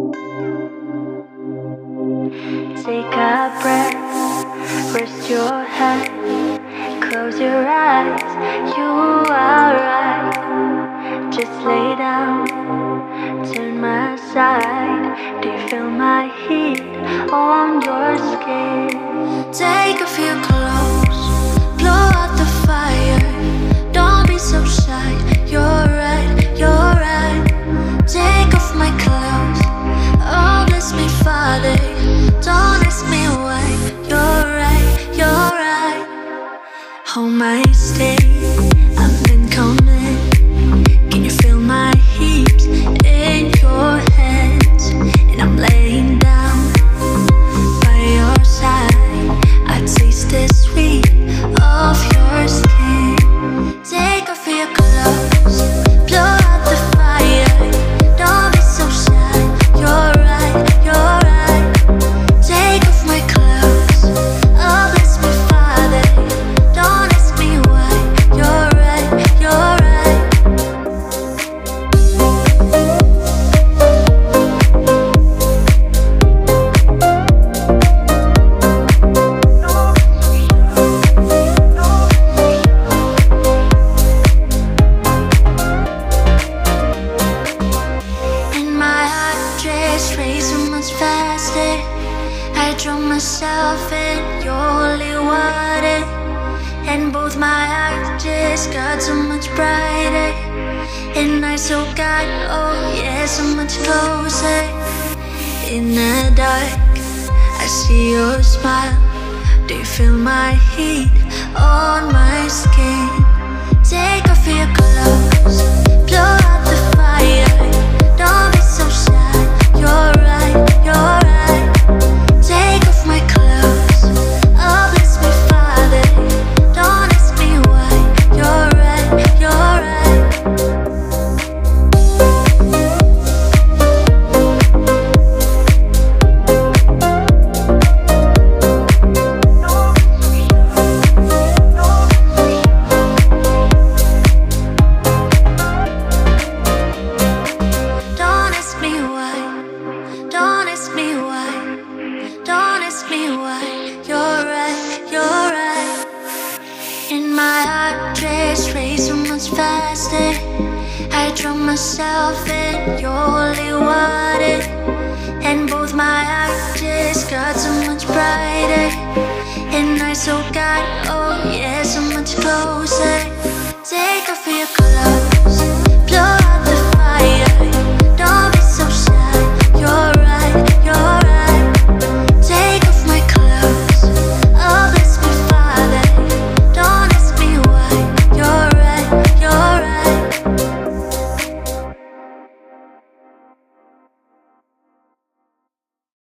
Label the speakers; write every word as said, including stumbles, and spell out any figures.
Speaker 1: Take a breath, rest your head, close your eyes, you are right. Just lay down, turn my side. Do you feel my heat on your skin? Take a few close, blow out the fire. Don't be so shy, you're right, you're right. Take off my clothes, oh bless me Father. Don't ask me why, you're right, you're right. Hold my stay, I've been coming. Can you feel my heat in your hands? And I'm laying down by your side. I taste the sweet of your skin. Take off your clothes, blow out the fire. Don't be so shy, you're right, you're right. Take off my clothes, oh bless me Father. Don't ask me why, you're right, you're right. And my heart just racing much faster. I drown myself in your holy water, and both my eyes just got so much brighter. And I so got, oh yeah, so much closer. In the dark, I see your smile. Do you feel my heat on my skin? Take off your clothes, blow out the fire. Don't be so shy, you're right, you're right. Take off my clothes, oh bless me Father. Don't ask me why, you're right, you're right. Don't ask me why, don't ask me why, don't ask me why, you're right, you're right. And my heart just racing much faster. I drown myself in your holy water.